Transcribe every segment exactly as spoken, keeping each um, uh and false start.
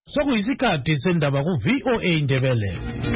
Sokuyisikhathi sendaba ku V O A Ndebele.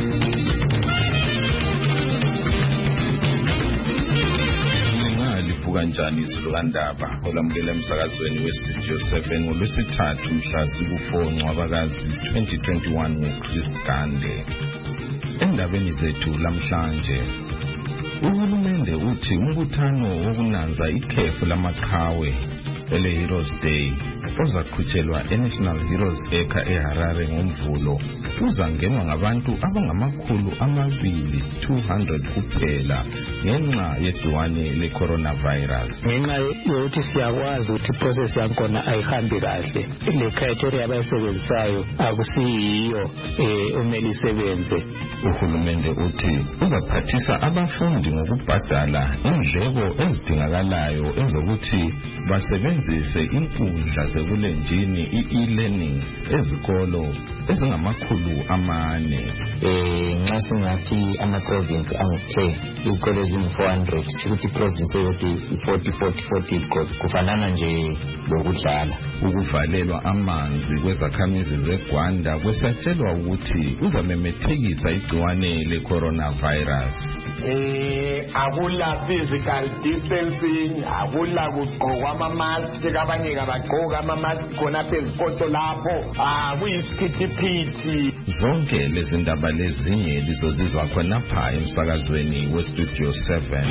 Livuka njani izulu kandaba olamukela emsakazweni weStudio seven ngolwesithathu mhla ziku-four Ncwabakazi twenty twenty-one nguChris Gande. Endabeni zethu lamhlanje, uhulumende uthi umbuthano wokunanza ikhefu lamaqhawe ele Heroes Day ozaqhutshelwa eNational Heroes Acre eHarare ngoMvulo uzangenwa ngabantu abangamakhulu amabili two hundred kuphela ngenxa yegciwane le-coronavirus. Ngenxa yokuthi siyakwazi ukuthi process yakhona ayihambi kahle, le criteria abayisebenzisayo akusiyiyo umele isebenze. Uhulumende uthi uzaphathisa abafundi ngokubhadala indleko ezidingakalayo ezokuthi basebenzise inkundla zebulenjini i-e-learning ezikolo ezingamakhulu amane. Eh nxa singathi ama-province angu-ten izikolo ezingu-four hundred ukuthi i-province yokuthi forty forty forty izikolo kufanana nje lokudlala. Ukuvalelwa amanzi kwezakhamizi zeGwanda kwesatshelwa ukuthi uzamemethekisa igciwane le-coronavirus. Eh akula physical distancing, akula kugqokwa ama-mask, abanye kabagqoka ama-mask khona phezikotsho lapho, ah kuyisiphithiphithi. Zonke lezi ndaba lezinye lizozizwa khonapha emsakazweni weStudio seven.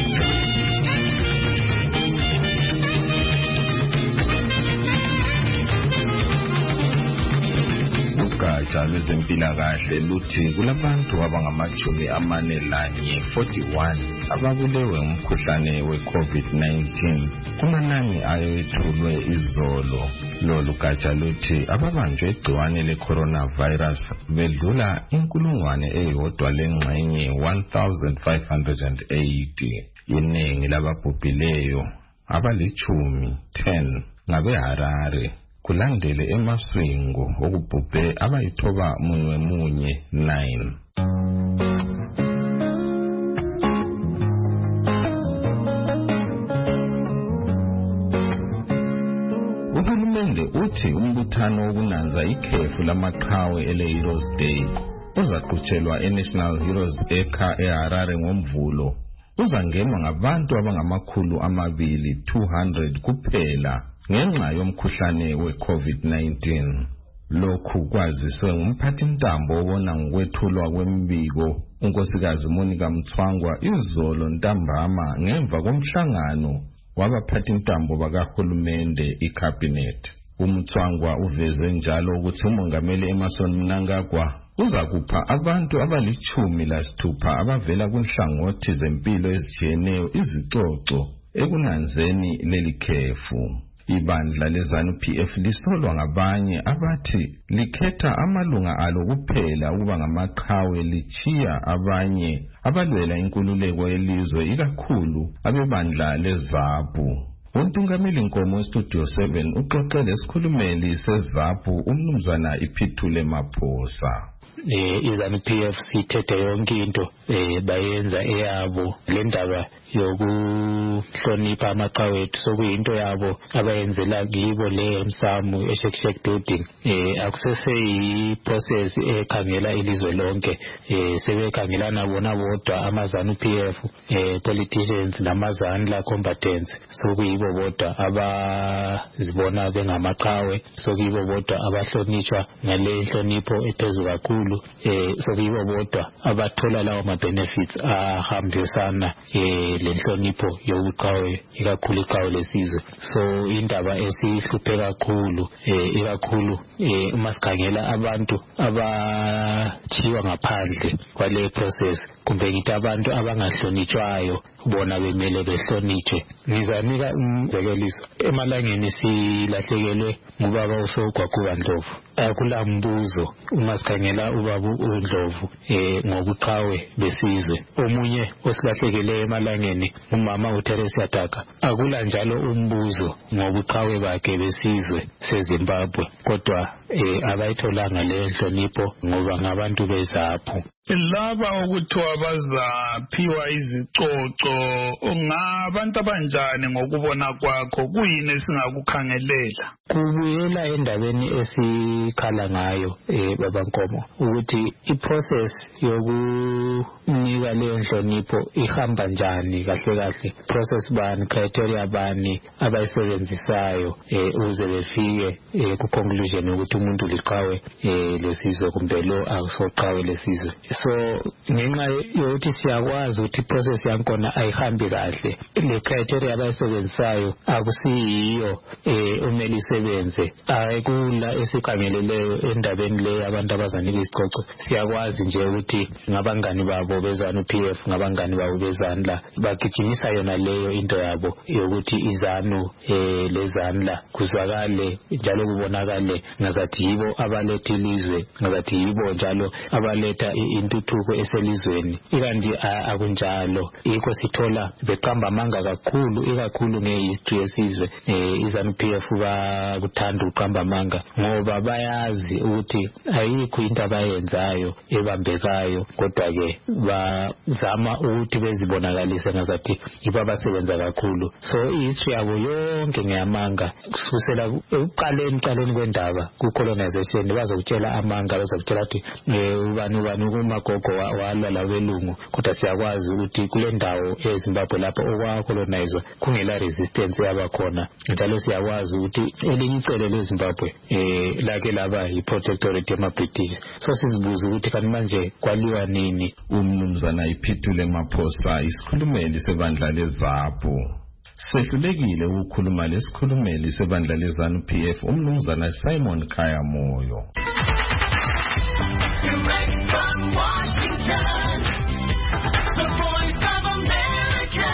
Ugatsha lwezempilakahle luthi kulabantu abangamajumi amane lanye forty-one ababulewe umkhuhlane we-COVID nineteen kumanani ayethulwe izolo. Lolu gatsha luthi ababanjwe igciwane le-coronavirus bedlula inkulungwane eyodwa lengxenye one thousand five hundred eighty. Iningi lababhubhileyo abalichumi ten ngabeHarare, kulandele eMasvingo okubhubhe abayithoba munwe munye nine. Uhulumende uthi umbuthano wokunanza ikhefu lamaqhawe ele Heroes Day uzaqhutshelwa eNational Heroes Acre eHarare ngoMvulo uzangenwa ngabantu abangamakhulu amabili two hundred kuphela ngenxa yomkhuhlane we-COVID nineteen. Lokhu kwaziswe ngumphathintambo obona ngokwethulwa kwembiko unkosikazi Monica Mthwangwa izolo ntambama ngemva komhlangano wabaphathintambo bakahulumende iCabinet. UMthwangwa uveze njalo ukuthi umongameli Emmerson Mnangagwa uzakupha abantu abalichumi lasithupha abavela kunhlangothi zempilo ezitshiyeneyo izicoco ekunanzeni leli khefu. Ibandla leZANU P F lisolwa ngabanye abathi likhetha amalunga alo kuphela ukuba ngamaqhawe lichiya abanye abalwela inkululeko yelizwe ikakhulu abebandla leZAPU. Untungameli Nkomo weStudio seven uxoxele isikhulumeli seZAPU umnumzana iPhithule Maphosa. Eh iZANU P F sithethe yonke into eh bayenza eyabo le ndaba yokuhlonipha amaqhawe ethu sokuyinto yabo abayenzela kibo le emsamu eShekshek building. Eh akusese iprocess ekhangela ilizwe lonke, eh sebekhangelana bona bodwa amaZANU P F, eh politicians namazani la combatants, sokuyibo bodwa abazibona bengamaqhawe, sokuyibo bodwa abahlonishwa ngale nhlonipho ephezulu kakhulu, eh sokuyibo bodwa abathola lawo ma benefits ahambisana eh lenhlonipho yobuqhawe ikakhulu iqhawe lesizwe. So indaba esihluphe kakhulu eh ikakhulu eh uma sikhangela abantu abachiwa ngaphandle kwale process, kumbe ngithi abantu abangahlonitshwayo bona bemele behlonitshwe. Ngizanika umzekeliso, emalangeni silahlekelwe ngubaba uSogwaguba Ndlovu. Akula mbuzo uma sikhangela ubaba uNdlovu eh ngobuqhawe besizwe. Omunye osilahlekele emalangeni umama uTeresa Taka. Akula njalo umbuzo ngobuqhawe bakhe besizwe seZimbabwe, kodwa eh abayitholanga le nhlonipho ngoba ngabantu beZAPU. laba ukuthiwa bazaphiwa izicoco ungabantu abanjani ngokubona kwakho kuyini esingakukhangelela? Kubuyela endabeni esikhala ngayo eh baba Nkomo ukuthi iprocess yokunika leyo nhlonipho ihamba njani kahle kahle, process bani, criteria bani abayisebenzisayo eh uze befike ku conclusion ukuthi umuntu liqhawe eh lesizwe kumbe lo akusoqhawe lesizwe. So ngenxa yokuthi siyakwazi ukuthi process yakhona ayihambi kahle, le criteria abayisebenzisayo akusiyiyo eh umeli isebenze, ayikula esikhangeleleyo endabeni le abantu abazanika isicoco. Siyakwazi nje ukuthi ngabangani babo bezana uP F, ngabangani babo bezanla bagijimisa yona leyo into yabo yokuthi izanu eh lezanla kuzwakale njalo kubonakale ngazathi yibo abaletha ilizwe, ngazathi yibo njalo abaletha intuthuko eselizweni. Ikanti akunjalo, yikho sithola beqamba amanga kakhulu ikakhulu ngehistory yesizwe. eh izanu P F bakuthanda uqamba amanga ngoba bayazi ukuthi ayikho into abayenzayo ebambekayo, kodwa ke bazama ukuthi bezibonakalise ngazathi yibo abasebenza kakhulu. So ihistory yabo yonke ngeyamanga kusukela ekuqaleni qaleni kwendaba ku colonization bazokutshela amanga, bazokutshela ukuthi ubani ubani kumagogo walwa labelungu, kodwa siyakwazi ukuthi kule ndawo eZimbabwe lapho okwa colonized kungela resistance yabakhona, njalo siyakwazi ukuthi elinye icele leZimbabwe eh lake laba iprotectorate yama-British. So sizibuza ukuthi kanti manje kwaliwa nini? Umnumzana Iphithule Maphosa, isikhulumeli sebandla leZAPU, sehlulekile ukukhuluma lesikhulumeli sebandla leZANU P F umnumzana Simon Khaya Moyo. Direct from Washington, the voice of America,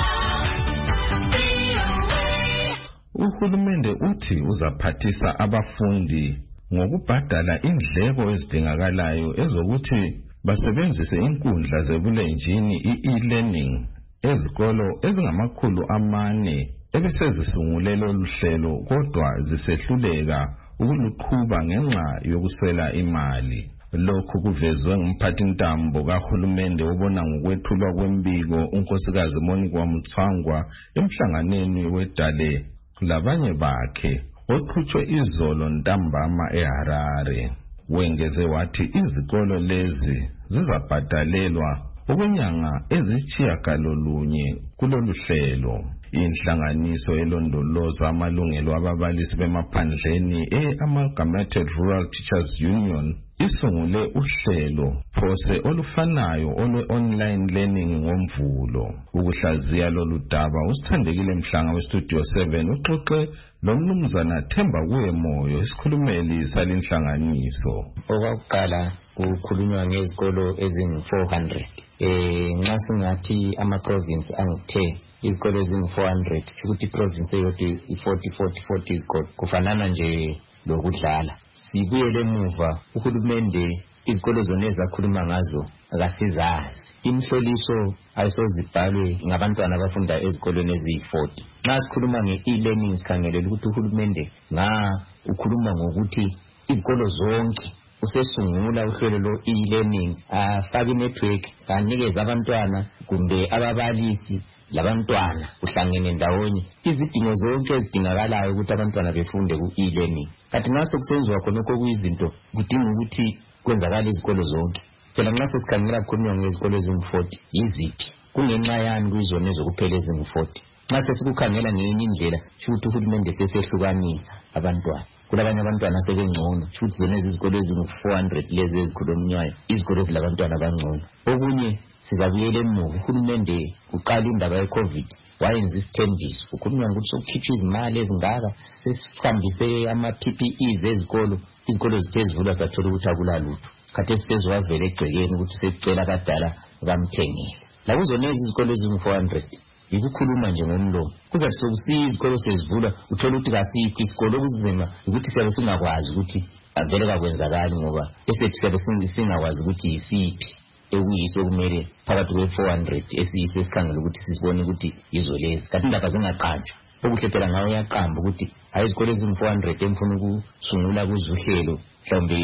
V O A. Uhulumende uthi uzaphathisa abafundi ngokubhadala indleko ezidingakalayo ezokuthi basebenzise inkundla zebulenjini i-e-learning ezikolo ezingamakhulu amane ebesezisungulelo luhlelo, kodwa zisehluleka ukuluqhuba ngenxa yokuswela imali. Lokhu kuvezwe ngumphathintambo kahulumende obona ngokwethulwa kwembiko unkosikazi Monikwa Mutsvangwa emhlanganweni wedale labanye bakhe oqhutshwe izolo ntambama eHarare. Wengeze wathi izikolo lezi zizabhadalelwa okwenyanga ezitshiyagalolunye kulolu hlelo. Inhlanganiso elondoloza amalungelo ababalisi bemaphandleni e-Amalgamated Rural Teachers Union isungule uhlelo phose olufanayo olwe-online learning ngomvulo. Ukuhlaziya lolu daba usithandekile Mhlanga weStudio seven uxoxe lomnumzana Themba Kuyemoyo, isikhulumeli salinhlanganiso. Okokuqala ukukhulunywa ngezikolo ezingu four hundred. Eh nxa singathi ama province angithe izikolo ezingu four hundred ukuthi province eyodwa i-forty forty forty izikolo kufanana nje lokudlala. Sibuyele emuva uhulumende izikolo zona ezakhuluma ngazo akasizazi. Imhloliso ayisozibhalwe ngabantwana abafunda ezikolweni eziyi-forty. Nxa sikhuluma nge-e-learning sikhangelela ukuthi uhulumende nga ukhuluma ngokuthi izikolo zonke usesungula uhlelo lo e-learning afake network kanikeza abantwana kumbe ababalisi labantwana uhlangene ndawonye izidingo zonke ezidingakalayo ukuthi abantwana befunde ku e-learning. Kathi nxa kusenziwa khonokho kuyizinto kudinga ukuthi kwenzakala izikolo zonke. Phela nxa sesikhangela kukhulunywa ngezikolo ezingu-forty yiziphi, kungenxa yani kuyizona ezokuphela ezingu-forty. Nxa sesikukhangela ngenye indlela shuthi uhulumende sesehlukanisa abantwana, kulabanye abantwana sebengcono, shuthi zona izikolo ezingu-four hundred lezi ezikhulunywayo izikolo ezilabantwana abangcono. Okunye sizabuyela emuva, uhulumende uqala indaba ye-COVID wayenza isithembiso ukhulunywa ukuthi sokukhitshwa izimali ezingaka, sesihambise ama-P P Es ezikolo, izikolo zithe zivulwa sathola ukuthi akulalutho. Khathesi sezwavela egcekeni ukuthi secela abadala bamthengele. Lakuzona izikolo ezingu-four hundred yikukhuluma nje ngomlomo. Kuzathi sokusiya izikolo sezivulwa uthola ukuthi kasikho isikolo, okuzima ukuthi siyabe singakwazi ukuthi avele kakwenzakali ngoba esethi siyabe singakwazi ukuthi yisiphi ekuyiso kumele phakathi kwe-four hundred esiyiso esikhangela ukuthi sisibone ukuthi yizo lezi. Kanti indaba zingaqanjwa okuhle phela ngawo uyaqamba ukuthi hayi izikolo ezingu-four hundred emfuna ukusungula kuzo uhlelo mhlawumbe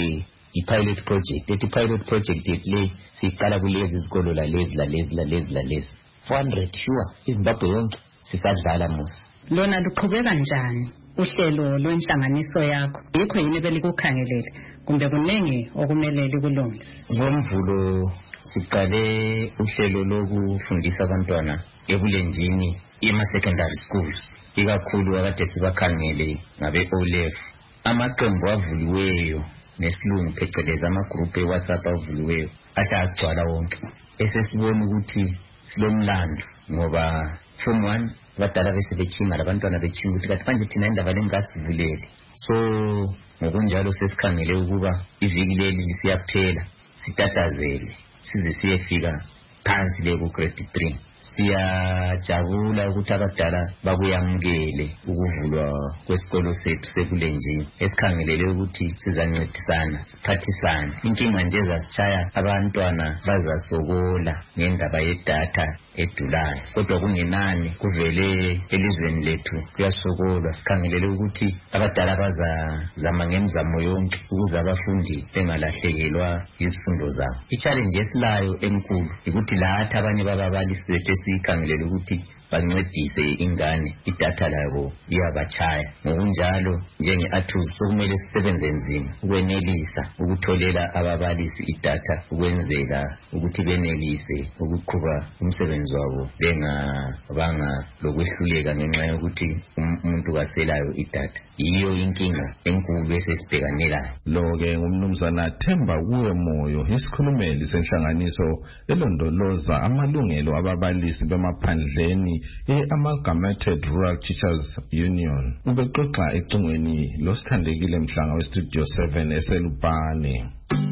i-pilot project ethi pilot project le siqala kulezi izikolo lalezi lalezi lalezi lalezi four hundred sure iZimbabwe yonke sisadlala musa. Lona luqhubeka kanjani uhlelo lwenhlanganiso yakho? Yikho yini belikukhangelele kumbe kunenge okumele likulungise? Ngomvulo siqale uhlelo lokufundisa abantwana ebulenjini ema-secondary schools, ikakhulu akade sibakhangele ngabe O-level. Amaqembu avuliweyo nesilungu phecelezi amagroup e-WhatsApp avuliweyo ahlagcwala wonke. Esesibona ukuthi silomlando ngoba form one abadala bese bechinga labantwana bechinga ukuthi kanti manje thina indaba lengasivulele. So ngokunjalo sesikhangele ukuba iviki leli lisiyaphela sitatazele size siyefika phansi le ku grade three. Siyajabula ukuthi abadala bakuyamukele ukuvulwa kwesikolo sethu sekulenjini esikhangelele ukuthi sizancedisana siphathisana. Inkinga nje zasishaya abantwana bazasokola ngendaba yedatha edulayo, kodwa kungenani kuvele elizweni lethu kuyasokolwa. Sikhangelele ukuthi abadala bazazama ngemizamo yonke ukuze abafundi bengalahlekelwa izifundo zabo. I-challenge esilayo enkulu ukuthi lathi abanye bababalisi bethu esikhangelele ukuthi bancedise ingane idatha labo iyabachaya. Ngokunjalo njenge-ATUS sokumele sisebenze nzima ukwenelisa ukutholela ababalisi idatha ukwenzela ukuthi benelise ukuqhuba umsebenzi wabo bengabanga lokwehluleka ngenxa yokuthi umuntu kaselayo idatha. Yiyo inkinga enkulu esesibhekanelayo. Lo-ke ngumnumzana Themba kuwe Moyo, isikhulumeli senhlanganiso elondoloza amalungelo ababalisi bemaphandleni e-Amalgamated Rural Teachers Union. Ubexoxa ecingweni losithandekile Mhlanga we-Studio seven eselupane.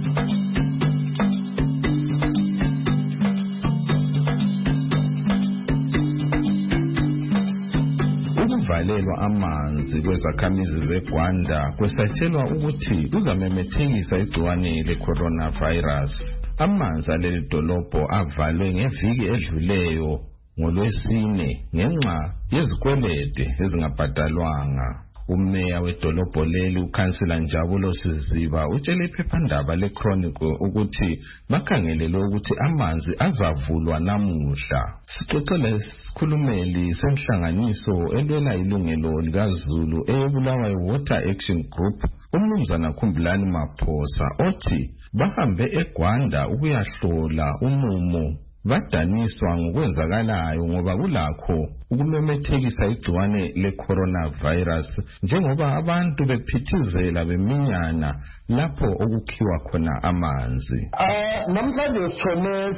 Ukuvalelwa amanzi kwezakhamizi zeGwanda kwesatshelwa ukuthi kuzamemethekisa igciwane le-coronavirus. Amanzi aleli dolobho avalwe ngeviki edluleyo ngoLwesine ngenxa yezikwelede ezingabhadalwanga. Umeya wedolobho leli uKhansela Njabulo Siziba utshele iphephandaba leChronicle ukuthi bakhangelele ukuthi amanzi azavulwa namuhla. Sixoxele isikhulumeli senhlanganiso elwela ilungelo likaZulu eyebulawayo Water Action Group umnumzana Khumbulani Maphosa othi bahambe eGwanda ukuyahlola umumo badaniswa ngokwenzakalayo ngoba kulakho ukumemethekisa igciwane le-coronavirus njengoba abantu bephithizela beminyana lapho okukhiwa khona amanzi. Ah namhlanje sithone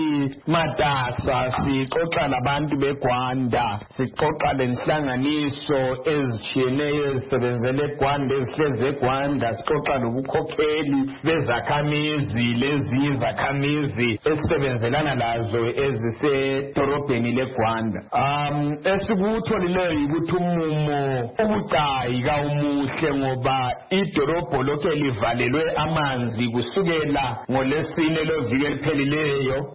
si matasa sixoxa labantu beGwanda, sixoxa lenhlanganiso ezitshiyeneyo ezisebenzele eGwanda ezihleze eGwanda, sixoxa lokukhokheli bezakhamizi lezi izakhamizi esisebenzelana lazo ezisedorobheni leGwanda. Um esikutholileyo ukuthi umumo ubucayi kawumuhle ngoba idorobho lokho livalelwe amanzi kusukela ngoLesine loviki eliphelileyo.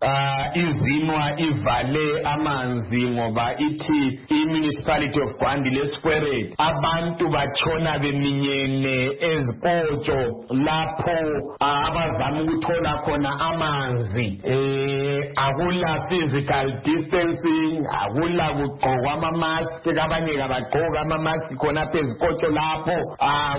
Izinwa ivale amanzi ngoba ithi i-municipality of Gwanda lesquared abantu batshona beminyene ezikotsho lapho abazama ukuthola khona amanzi. Eh akula physical distancing, akula kugqokwa ama-mask, abanye kabagqoka ama-mask khona phezikotsho lapho.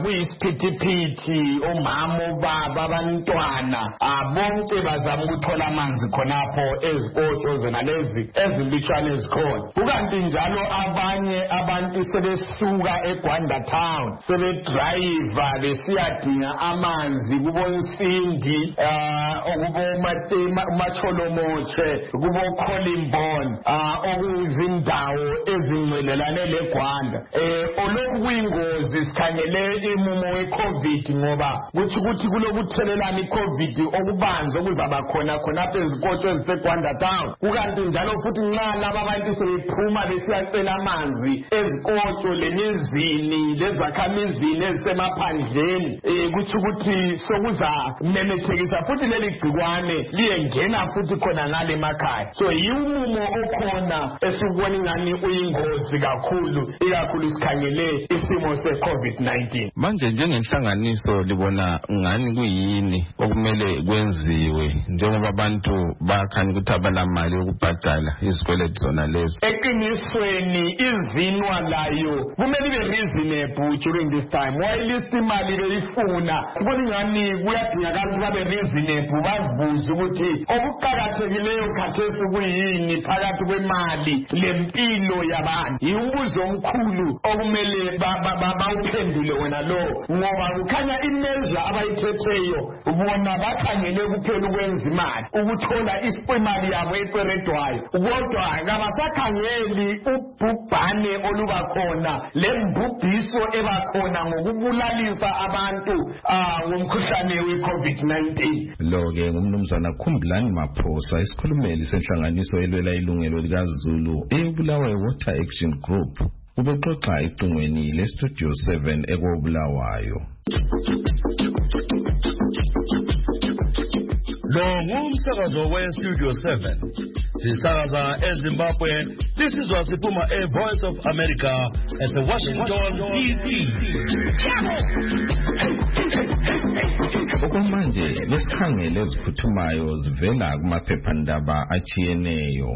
Kuyisiphithiphithi omama obaba abantwana bonke bazama ukuthola amanzi khonapho ezikotsho zona lezi ezilutshwane ezikhona. Kukanti njalo abanye abantu sebesuka eGwanda town sebedrayiva besiyadinga amanzi kubonsindi okubomacholomoche kubokholimbon okuzindawo ezingcelelane leGwanda. Olokhu kuyingozi sikhangele imumo we-COVID ngoba kuthi ukuthi kulokuthelelana i-COVID okubanzi okuzaba khona khonapho ezikotsho eziseGwanda town. Kukanti njalo futhi nxa laba abantu sebephuma besiyacela amanzi ezikotsho lemizini lezakhamizini ezisemaphandleni kuthi ukuthi sokuza memethekisa futhi leli gcikwane liyengena futhi khona ngale emakhaya. So yiwumumo okhona esubona ingani uyingozi kakhulu ikakhulu sikhangele isimo se-COVID nineteen. Manje njengenhlanganiso libona ngani kuyini okumele kwenziwe njengoba abantu bakhanya ukuthi abalamali yokubhadala izikweletu zona lezo? Eqinisweni izinwa layo kumele ibe reasonable during this time. While imali beyifuna sibona ingani kuyadingakala ukuthi babe reasonable, bazibuze ukuthi okuqakathekileyo khathesi kuyini phakathi kwemali lempilo yabantu. Yiwumbuzo omkhulu okumele bawuphendule wena lo, ngoba kukhanya imezla abayithetheyo bona bakhangele kuphela ukwenza imali, ukuthola imali yabo ekweredwayo, kodwa kabasakhangeli ubhubhane olubakhona lembubhiso ebakhona ngokubulalisa abantu ngomkhuhlane we-COVID nineteen. Lo-ke ngumnumzana Khumbulani Maphosa, isikhulumeli senhlanganiso elwela ilungelo likaZulu eyobulawayo Water Action Group, ubexoxa ecingweni le-Studio seven ekobulawayo. Lo ngumsakazo we-Studio seven. Sisakaza eZimbabwe. This is Wasipuma, a Voice of America at the Washington, D C. Okwamanje lesikhangele eziphuthumayo zivela kumaphephandaba achiyeneyo.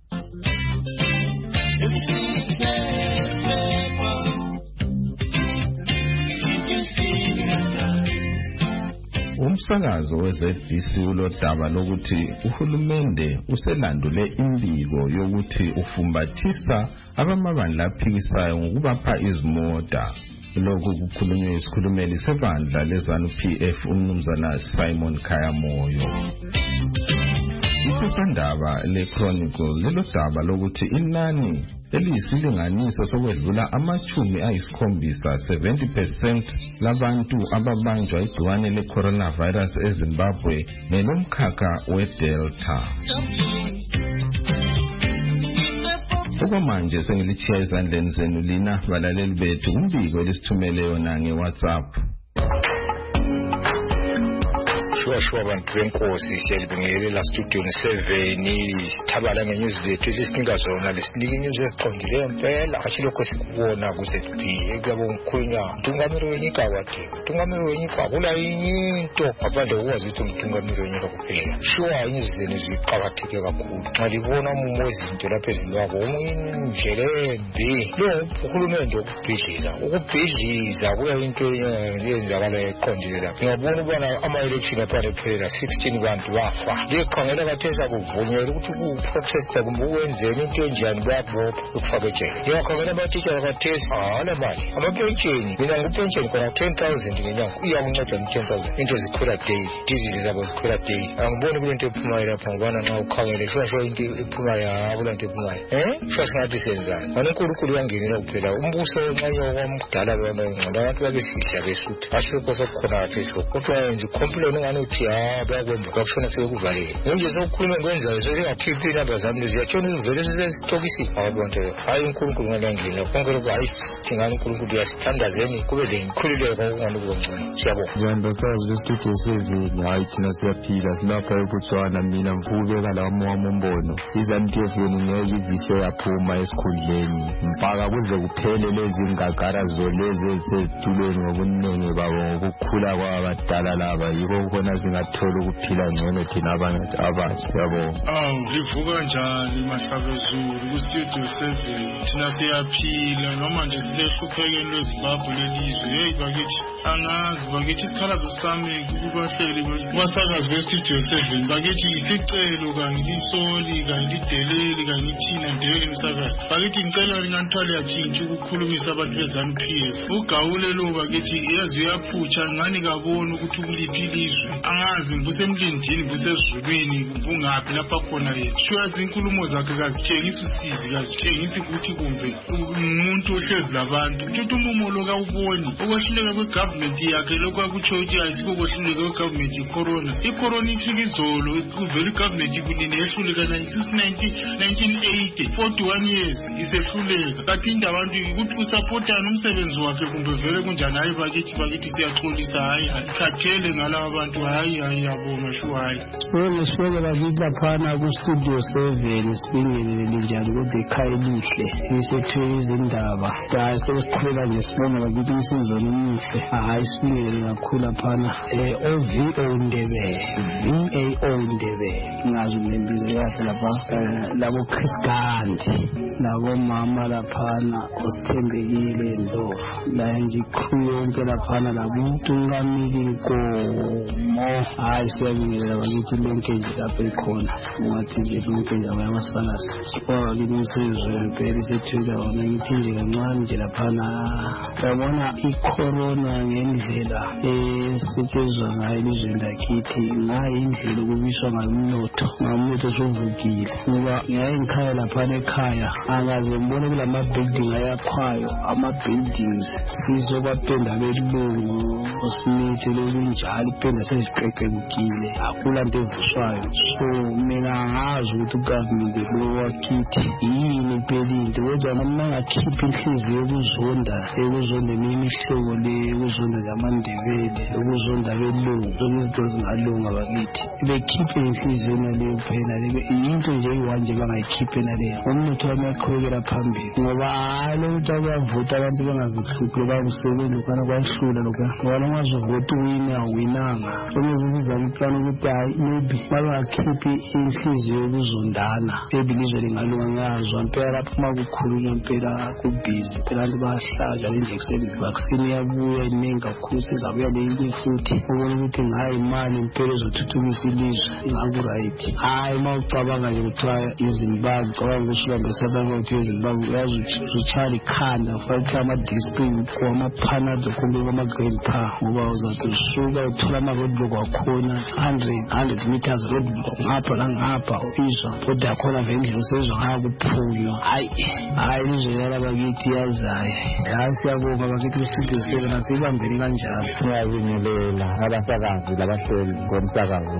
Umsakazo we-Z B C ulodaba lokuthi uhulumende uselandule imbiko yokuthi ufumbathisa abamabandla aphikisayo ngokubapha izimota. Lokhu kukhulunywe isikhulumeli sebandla leZANU P F umnumzana Simon Khayamoyo. Iphephandaba le-Chronicle lelodaba lokuthi inani eliyisilinganiso sokwedlula amachumi ayisikhombisa seventy percent labantu ababanjwa igciwane le-coronavirus eZimbabwe nelomkhakha we-Delta. Okwamanje sengilitshiya ezandleni zenu lina balaleli bethu umbiko elisithumele yona nge-WhatsApp. Shua shua bantu benkosi siyalibingelela Studio seven sithabala ngenews zethu esisinga zona lesinike news eziqondileyo impela asilokho sikubona kuze siphile kuyabo ngikhunya tungamiro wenyika wathi tungamiro wenyika kula into abande ukwazi ukuthi tungamiro wenyika kuphela shua news zenu ziqhakatheke kakhulu xa libona umumo izinto lapha ezilwako umindlelembi lo uhulumende ukubhidliza ukubhidliza kuya into eyenzakala eqondile lapha ngiyabona ubona ama-election phela sixteen bantu bafa likhangela kathesa kuvunyelwa ukuthi ku-protesta kumbe ukwenzeni into enjani bayabopha ukufaka ejele. Ngiyakhangela amatitsha kathesa hala mali amapensheni mina ngupensheni khona ten thousand ngenyanga iyakunceda ni-ten thousand into zikhwela daily dizili zabo zikhwela daily. Angiboni kule nto ephumayo lapha ngibona nxa ukhangele shwa shwa into ephumayo kula nto ephumayo um shwa singathi senzani ngani unkulunkulu uyangenela kuphela umbuso onxanye wamkudala bona ngcono abantu babefihla besutha asilokho sokukhona kathesi kodwa yenza icomplain ngani uthi ha bayakwenza kwakushona sekuvalile nje sokukhuluma ngikwenzayo sesingakhiphi inamba zami lezi yatshona ivele sesitokisile abantu hayi unkulunkulu ngalangile konke lokhu hayi thingani unkulunkulu uyasithandazeni kube le ngikhululeko okungani kubongcono siyabonga njani basazi bestudio seven hayi thina siyaphila silapha eBotswana mina mfukubeka lawa wami umbono iZANU P F yenu ngeke izihle yaphuma esikhundleni mpaka kuze kuphele lezi ngagara zolezi ezitulweni ngobuningi babo ngokukhula kwabadala laba yiko khona singathola ukuphila ngcono thina abantu abasha yabonga. Awu livuka njani Mahlabezulu ku-Studio seven thina siyaphila noma nje silehluphekeni lweZimbabwe lelizwe. Hey bakithi angazi bakithi isikhalazo sami kubahleli basakazi be-Studio seven bakithi isicelo kanti isoli kanti ideleli kanti ithina ndeke emsakazi bakithi ngicela linganithwale yatshintsha ukukhulumisa abantu beZANU P F ugawule lo bakithi yazi uyaphutsha ngani kabona ukuthi ukuliphi ilizwe angazi ngibuse emlindini ngibuse ezulwini ngibungaphi lapha khona yethu shuyazi inkulumo zakhe kazitshengisa usizi kazitshengisa ukuthi kumbe umuntu ohlezi labantu kuthi umumo lo kawuboni ukwehluleka kwegovernment yakhe lokho akutsho ukuthi ayisikho ukwehluleka kwegovernment icorona icorona ifika izolo kuvela igovernment kunini yehluleka nineteen eighty forty-one years isehluleka kaphinde abantu ukuthi usupportana umsebenzi wakhe kumbe vele kunjani hayi bakithi bakithi siyaxolisa hayi khathele ngalabo abantu hayi hayi yabonga shu hayi wena sibeke bakithi laphana ku studio seven sibingelele njani kodwa ekhaya elihle isethwe izindaba hayi sesiqhubeka nje sibona bakithi umsizweni omuhle hayi sibingelele kakhulu laphana O V O Ndebele V A O Ndebele ngazi nembizo yakhe lapha labo Chris Gandhi labo mama laphana osithembekile ndo la nje khuyonke laphana labuntungamili inkomo hayi siyabingelela bakithi lonke nje lapha ikhona ungathi nje lonke nje abayamasalazi ngoba kimi umsizwe impela isethula wona ngithi nje kancane nje laphana yabona icorona ngendlela esetshenzwa ngayo elizweni lakithi ngayo indlela okubiswa ngayo umnotho umnotho osuvukile ngoba ngiyaye ngikhaya laphana ekhaya angaze ngibone kulama building ayakhwayo ama buildings sizokwapenda belungu osimithi lokunjalo ipenda sesiqeqekile akulanto evuswayo so mina ngazi ukuthi ugovernment lo wakithi yini impela into kodwa noma ngakhipha inhliziyo yokuzonda ekuzonda nemihlobo le ekuzonda yamandebele ekuzonda belungu izinto zingalunga bakithi bekhiphe inhliziyo naleyo phela into nje iwanje bangayikhiphe naleyo umnotho wamaqhubekela phambili ngoba lo muntu ayavuta abantu bengazihluphi babusebenza kana kwahlula lokho ngoba ungazovuta uwina winanga sokuziza implan ukuthi hayi maybe bangakhiphi inhliziyo yokuzondana ebilizwe lingalunga ngazo impela lapho makukhulunywa impela kubhizi phela abantu bayahlaja injection vaccine yabuya iningi kakhulu sizabuya le futhi ubona ukuthi ngayi imali impela ezothuthukisa ilizwe ingakuright hayi mawucabanga nje kuthiwa iZimbabwe cabanga usuka ngesabantu ukuthi iZimbabwe uyazuchali khanda futhi ama discipline kwama panado kumbe kwama green pa ngoba uzathi usuka uthola ama roadblock wakhona one hundred meters roadblock ngapha la ngapha uzwa kodwa yakhona vendlela usezwa ngakuphunywa hayi hayi indlela labakithi yazayo ngasi yabonga bakithi studio seven asibambeni kanjalo ngiyabingelela abasakazi labahleli ngomsakazi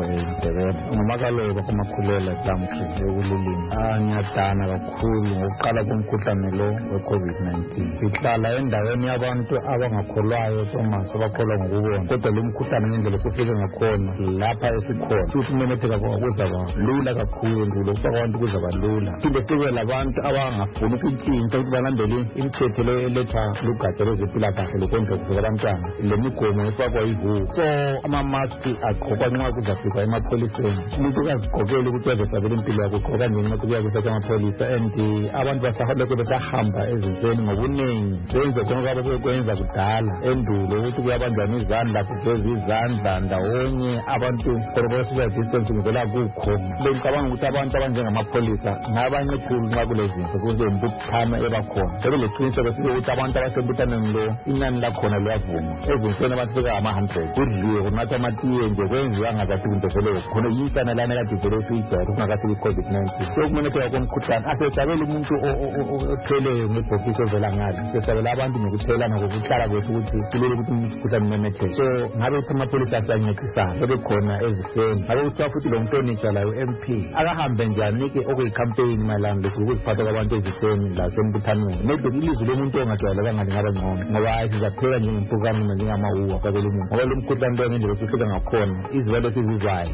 weVOA noma kaloba kumakhulela lamhla yokululima ah ngiyadana kakhulu ngokuqala komkhuhlane lo we-COVID nineteen sihlala endaweni yabantu abangakholwayo Thomas abakholwa ngokubona kodwa lo mkhuhlane ngendlela esifike ngakhona lapha esikhona futhi umemetheka kwakuzaba lula kakhulu lo abantu kuzaba lula phinde sibe labantu abangafuni ukutshintsha ukuthi balandele imithetho le eletha lugatsha lwezempilakahle lokondla kuvela abantwana le migomo efakwa yivu so ama-mask agqokwa nxa kuzafika emapholiseni umuntu ukazigqokela ukuthi azosabela impilo yakhe ugqoka njeni nxa kuya kusetha amapholisa and abantu basaholokhu besahamba ezintweni ngobuningi benze konke abakwenza kudala endulo ukuthi kuyabanjwana izandla kugeza izandla ndawonye abantu social distancing vela kukho bengicabanga ukuthi abantu abanjengamapholisa ngabanye khulu nxa kulezinto kuze ukuphana ebakhona sebeleqiniseko sibe ukuthi abantu abasembuthaneni lo inani lakhona liyavuma ezintweni abantu fika ama-hundred kudliwe kunatha amatiye nje kwenziwa ngazathi kunto vele khona yisana lana kade vele siyijayele kungakathi i-COVID nineteen so kumenetheka komkhuhlane asesabela umuntu otheleyo ngebhokisi ovela ngalo sesabela abantu nokuthelana ngokuhlala kwethu ukuthi kulele ukuthi umkhuhlane umemetheke so ngabe ukuthi amapholisa asiyancedisana bebekhona ezifeni ngabe kuthiwa futhi lo mntonitsha layo M P akahambe njani-ke okuyikhampeyini mayelana lokhu ukuziphatha kwabantu ezifeni lasembuthanweni maybe ilizwi lomuntu ongajwayelekanga lingaba ngcono ngoba hayi sizaphela njengempukane noma njengamawuwa kwabela umuntu ngoba lo mkhuhlane lo ngendlela esifika ngakhona izibalo esizizwayo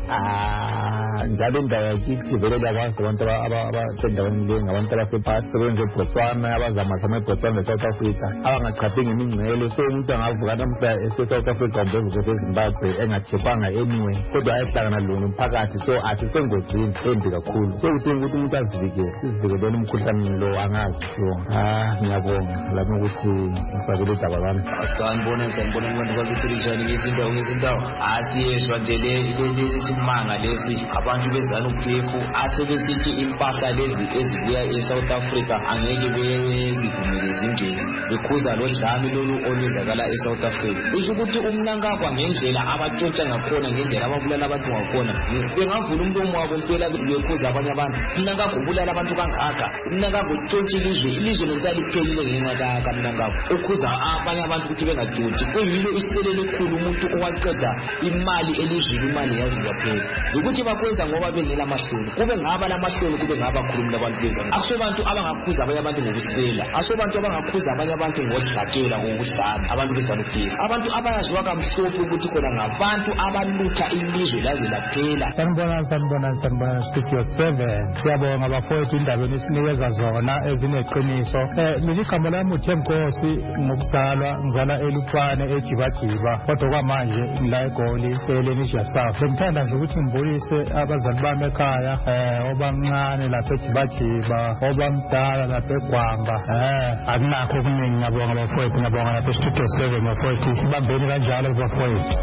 njalo indawo yakithi vele liyakwazi abantu abasendaweni le ngabantu abasebenza eBotswana abazamazama eBotswana e-South Africa abangachaphi ngemingcele so umuntu angavuka namhla ese-South Africa kumbe evuka eZimbabwe engachephanga anyway kodwa ayehlangana lona umphakathi so asisengozini embi kakhulu so kudinga ukuthi umuntu azivikele sizivikelele umkhuhlane lo angazi so ah ngiyabonga lapho ukuthi ngifakele idaba lami sanibona sanibona abantu bakithi njani ngezindawo ngezindawo asiyeshwa nje le isimanga lesi abantu beZANU-P F asebesithi impahla lezi ezibuya eSouth Africa angeke bezivumele zingene bekhuza lo dlame lolu olwenzakala eSouth Africa. Kusho ukuthi umnankagwa ngendlela abatshontsha ngakhona ngendlela ababulala abantu ngakhona bengavula umlomo wabo mpela bekhuza abanye abantu. Umnankagwa ubulala abantu kangaka, umnankagwa utshontsha ilizwe, ilizwe lonke liphelile ngenxa kamnankagwa ukhuza abanye abantu ukuthi bengatshontshi. Kuyilo iselele elikhulu umuntu owaqeda imali elizweni imali yaziwa phela ukuthi bakwenza ngoba bengela mahloni, kube ngaba lamahloni kube ngaba khulumela abantu bezana. Akusobantu abangakhuza abanye abantu ngokusela, akusobantu abangakhuza abanye abantu ngodlakela ngokuhlala abantu beZANU-P F. Abantu abayaziwa kamhlophe ukuthi khona ngabantu abalutha ilizwe laze laphela. Sanibona sanibona sanibona Studio seven. Siyabonga bafowethu indabeni esinikeza zona ezineqiniso. Eh miligama lami uThemkosi ngokuzalwa ngizala eLupane eJibajiba kodwa kwamanje la eGoli eLenisha South. Ngithanda nje ukuthi ngibuyise abazali bami ekhaya eh obancane lapha eJibajiba, obamdala lapha eGwamba. Eh akunakho okuningi ngiyabonga bafowethu, ngiyabonga lapha eStudio seven bafowethu. Bambeni kanjalo bafowethu.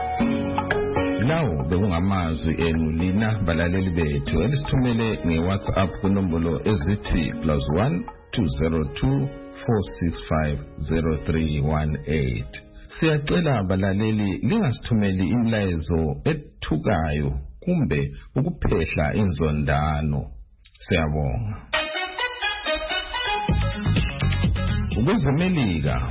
Lawo bekungamazwi enu lina balaleli bethu elisithumele ngeWhatsApp kunombolo ezithi plus one two zero two four six five zero three one eight. Siyacela balaleli lingasithumeli imlayezo ethukayo kumbe ukuphehla inzondano. Siyabonga. Ukuzemelika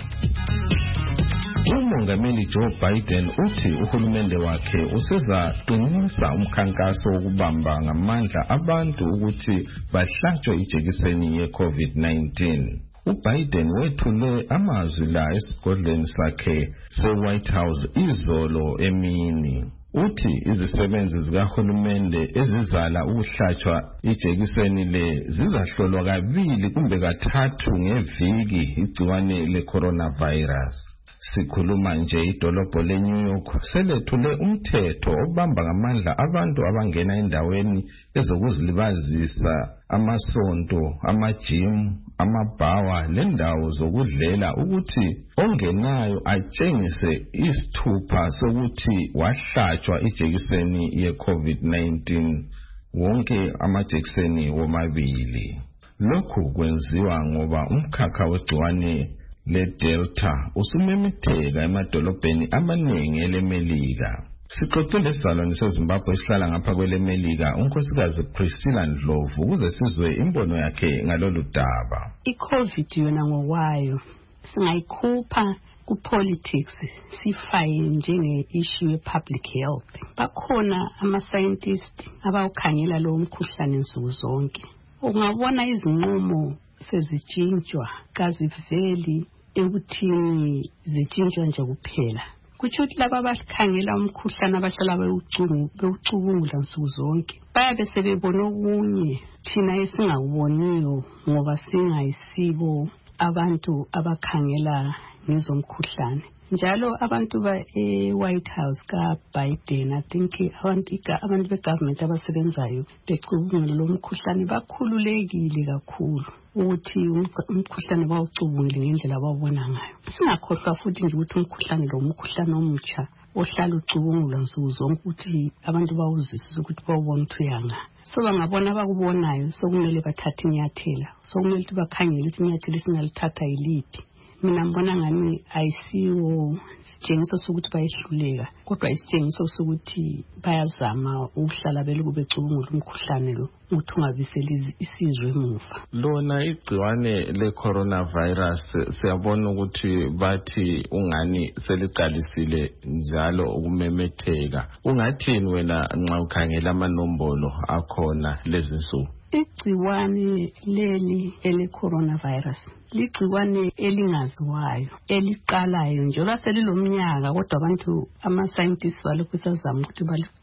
uMongameli Joe Biden uthi uhulumende wakhe usezaqinisa umkhankaso wokubamba ngamandla abantu ukuthi bahlatshwe ijekiseni ye-COVID nineteen. uBiden wethule amazwi la esigodlweni sakhe se-White House izolo emini. Uthi izisebenzi zikahulumende ezizala ukuhlatshwa ijekiseni le zizahlolwa kabili kumbe kathathu ngeviki igciwane le-coronavirus. Sikhuluma nje idolobho leNew York selethule umthetho obamba ngamandla abantu abangena endaweni ezokuzilibazisa, amasonto, amajim, amabhawa lendawo zokudlela ukuthi ongenayo atshengise isithupha sokuthi wahlatshwa ijekiseni ye-COVID nineteen, wonke amajekiseni womabili. Lokhu kwenziwa ngoba umkhakha wegciwane le-Delta usumemetheka emadolobheni amaningi eleMelika. Sixoxe lesizalwane seZimbabwe esihlala ngapha kweleMelika, unkosikazi Priscilla Ndlovu, ukuze sizwe imbono yakhe ngalolu daba. I-COVID yona ngokwayo singayikhupha ku-politics sifaye njenge-issue ye-public health. Bakhona ama-scientists abawukhangela lowo mkhuhlane nsuku zonke. Ungabona izinqumo sezitshintshwa kaziveli ekuthini zitshintshwa nje kuphela. Kutsho ukuthi laba abakhangela umkhuhlane abahlala bewucubungula nsuku zonke bayabe sebebona okunye thina esingakuboniyo ngoba singayisibo abantu abakhangela ngezomkhuhlane. Njalo abantu ba e-White House ka Biden, I think abantu abantu begovernment abasebenzayo becubungula lo mkhuhlane bakhululekile kakhulu ukuthi umkhuhlane bawucubungile ngendlela abawubona ngayo. Singakhohlwa futhi nje ukuthi umkhuhlane lo umkhuhlane omutsha ohlala ucubungula nsuku zonke ukuthi abantu bawuzwisise ukuthi bawubona ukuthi uyanga. So bangabona abakubonayo sokumele bathathe inyathela, sokumele ukuthi bakhangele ukuthi inyathela esingalithatha yiliphi. Mina ngibona ngani ayisiwo sitshengiso sokuthi bayehluleka, kodwa isitshengiso sokuthi bayazama ukuhlala beloku becubungula umkhuhlane lo ukuthi ungabiseli isizwe emuva. Lona igciwane le-coronavirus siyabona ukuthi bathi ungani seliqalisile njalo ukumemetheka. Ungathini wena nxa ukhangela amanombolo akhona lezi nsuku? Igciwane leli ele-coronavirus ligciwane elingaziwayo eliqalayo nje laselilomnyaka, kodwa abantu ama-scientists balokhu sazama ukuthi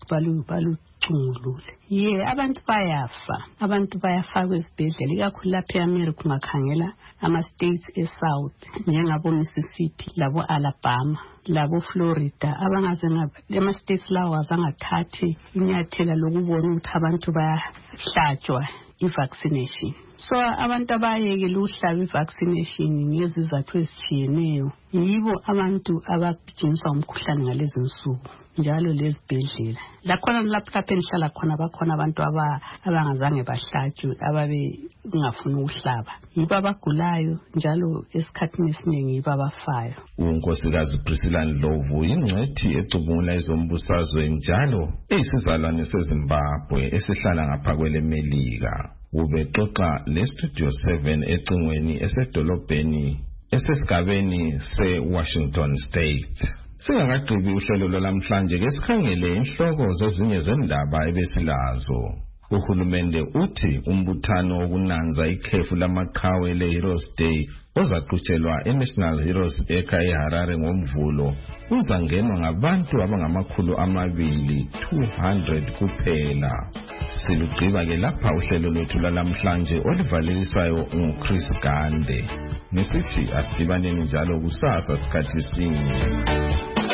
balucungulule. Ye abantu bayafa, abantu bayafa kwezibhedlela ikakhulu lapha eAmerica. Ungakhangela ama-states e-South njengabo Mississippi, labo Alabama, labo Florida, abangaze ama-states lawo azangathathi inyathela lokubona ukuthi abantu bayahlatshwa i-vaccination. so abantu abayekela uhlaba i-vaccination ngezizathu ezitshiyeneyo yibo abantu abagijinyiswa umkhuhlane ngalezi nsuku njalo lezibhedlela lakhona lapho lapho enhlala khona bakhona abantu abangazange bahlatshwe ababe ngafuna ukuhlaba yibo abagulayo njalo esikhathini esiningi yibo abafayo. unkosikazi Priscilla Ndlovu ingcethi ecubungula ezombusazwe njalo eyisizalwane seZimbabwe esihlala ngapha kwele Melika. Ubexoxa leStudio seven ecingweni esedolobheni esesigabeni se-Washington State. Singakagqibi uhlelo lwalamhlanje ke sikhangele inhloko zezinye zendaba ebesilazo. Uhulumende uthi umbuthano wokunanza ikhefu lamaqhawe le-Heroes Day ozaqhutshelwa e-National Heroes Eka eHarare ngomvulo uzangenwa ngabantu abangamakhulu amabili two hundred kuphela. Silugqiba ke lapha uhlelo lwethu lwalamhlanje olivalisayo nguChris Gande. Nisithi asidibaneni njalo kusasa sikhathi sinye.